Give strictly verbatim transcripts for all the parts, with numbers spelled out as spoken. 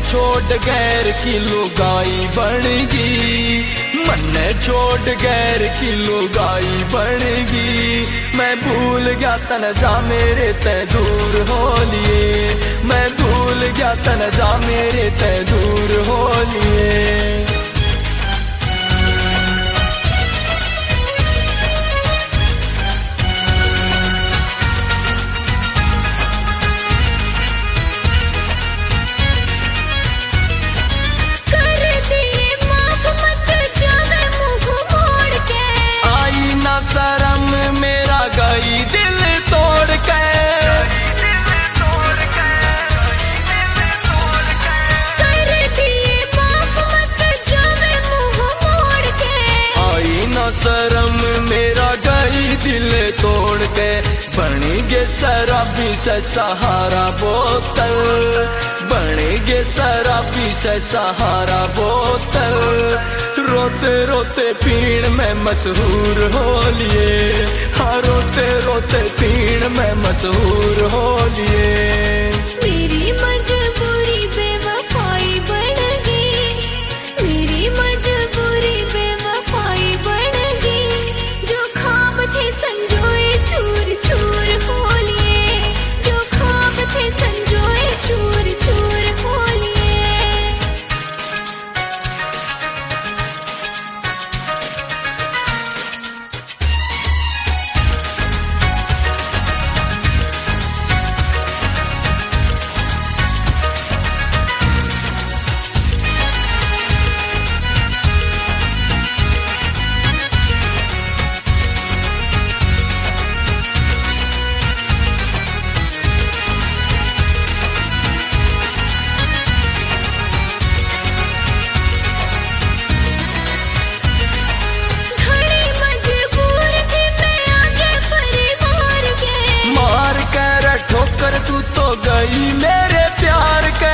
छोड़ गैर की लुगाई बनगी, मन्ने छोड़ गैर की लुगाई बनगी। मैं भूल गया तन जा मेरे ते दूर हो लिए, मैं भूल गया तन जा मेरे ते दूर हो लिए। शर्म मेरा गई दिल तोड़ के, कर दिए माफ मत जावे मुंह मोड़ के। आई ना शर्म मेरा गई दिल तोड़ के, बनेंगे शराबी से सहारा बोतल, बनेंगे शराबी से सहारा बोतल। रोते रोते पीण में मशहूर हो लिए, हाँ रोते रोते पीण में मशहूर हो लिए। मेरी मजबूरी बेवफाई बन गई, मेरी मजबूरी बेवफाई बन गई। जो ख्वाब थे संजोए चूर चूर हो लिए, जो ख्वाब थे संजोए चूर चूर हो लिए। ठोकर तू तो गई मेरे प्यार के,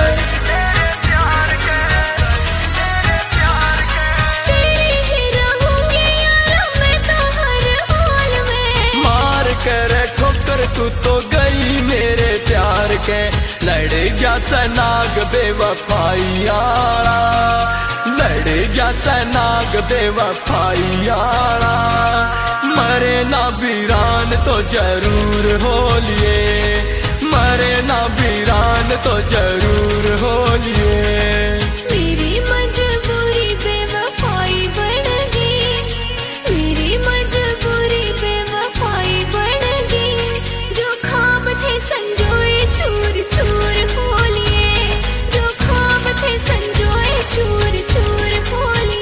तेरी ही रहूंगी यार मैं तो हर हाल में। मार कर ठोकर तू तो गई मेरे प्यार के, लड़ गया सनाग बेवफाई आड़ा, लड़ गया सनाग बेवफाई आड़ा। मरे ना वीरान तो जरूर हो लिए, मरे ना वीरान तो जरूर हो लिए। मेरी मजबूरी बेवफाई बन गई, मेरी मजबूरी बेवफाई बन गई। जो ख्वाब थे संजोए चूर चूर हो लिए, जो ख्वाब थे संजोए चूर चूर हो लिए।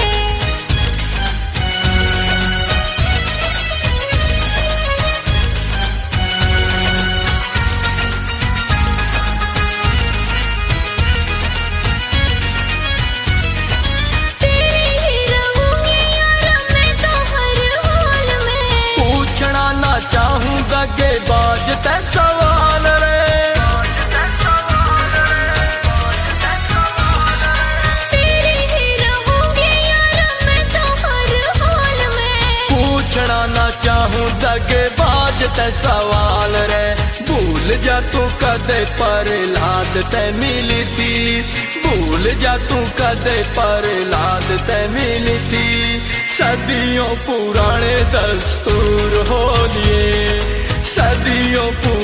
चाहूंगा के बाज ते सवाल रे, तेरी ही रहूंगी यार मैं तो हर हाल में। पूछना ना चाहूंगा के बाज ते सवाल रे, भूल जा तू कदे पर लाद ते मिली थी, भूल जा तू कदे पर लाद ते मिली थी। सदियों पुराने दस्तूर हो लिए, सदियों